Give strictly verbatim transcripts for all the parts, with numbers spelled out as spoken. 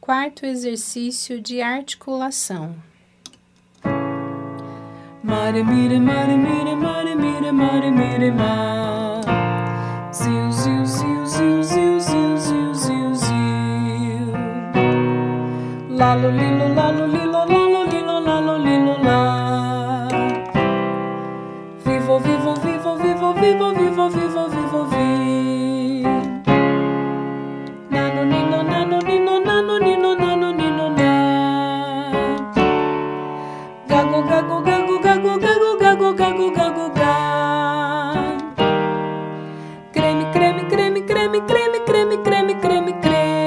Quarto exercício de articulação. Mare, mire, mare, mire, mare, mire, mare, mire, ma. Ziu, ziu, ziu, ziu, ziu, ziu, ziu, ziu, ziu. Lalo, lilo, lalo, lilo, lalo, lilo, lalo, lilo, lá. Vivo, vivo, vivo, vivo, vivo, vivo, vivo, vivo, vi. Nano, nino, nano, nino, nano, nino, nano, nino, na. Gago, gago, gago, gago, gago, gago, gago, gago, ga. Creme, creme, creme, creme, creme, creme, creme, creme,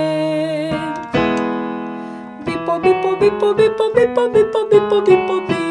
creme. Bipo, bipo, bipo, bipo, bipo, bipo, bipo, bipo, bipo.